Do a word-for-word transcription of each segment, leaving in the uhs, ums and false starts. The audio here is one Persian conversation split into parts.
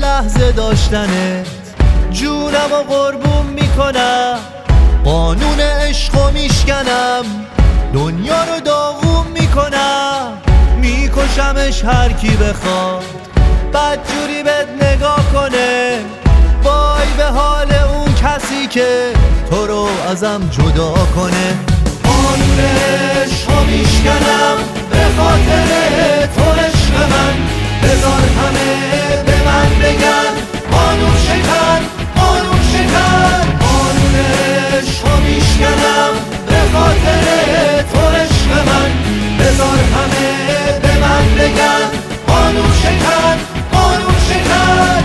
لحظه داشتنت جونم و قربون میکنم، قانون عشقو میشکنم، دنیا رو داغون میکنم، میکشمش هر کی بخواد بدجوری بهت نگاه کنه. وای به حال اون کسی که تو رو ازم جدا کنه. قانون عشقو میشکنم به خاطر تو عشق من، بذار همه به من بگن قانون شکن، قانون شکن. قانون عشقو میشکنم به خاطر تو عشق من، بذار همه به من بگن قانون شکن، قانون شکن.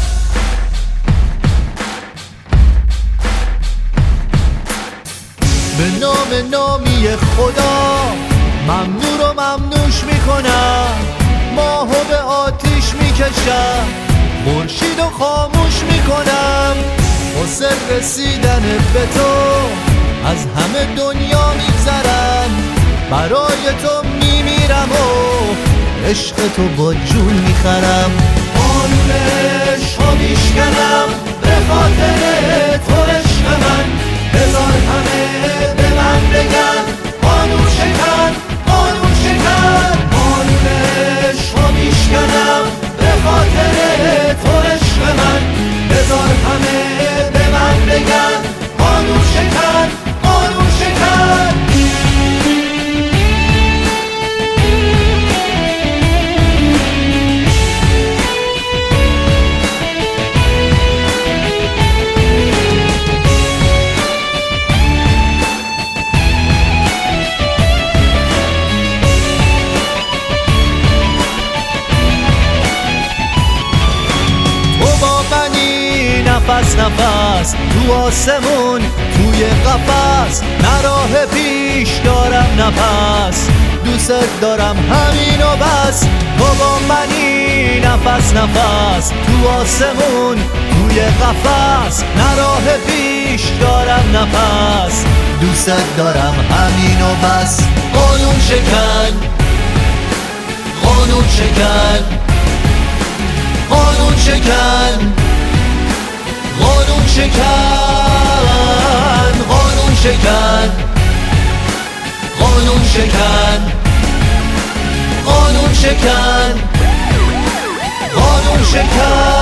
به نام نامی خدا ممنوع رو ممنوش میکنم، ماهو به آتیش میکشم، خورشید و خاموش میکنم. واسه رسیدن به تو از همه دنیا میگذرم، برای تو میمیرم و عشق تو با جون میخرم. قانون عشقو میشکنم به خاطر تو عشق من، بذار همه به من بگن قانون شکن، قانون شکن. قانون عشقو میشکنم به خاطر تو عشق من، بذار همه به من بگن قانون شکن، قانون شکن. نفس نفس تو آسمون توی قفس، نه راه پیش دارم نفس، دوست دارم همین و بس. تو با منی نفس نفس تو آسمون توی قفس، نه راه پیش دارم نفس، دوست دارم همین و بس. قانون شکن، قانون شکن، قانون شکن، قانون شکن، قانون شکن، قانون شکن، قانون شکن، قانون شکن.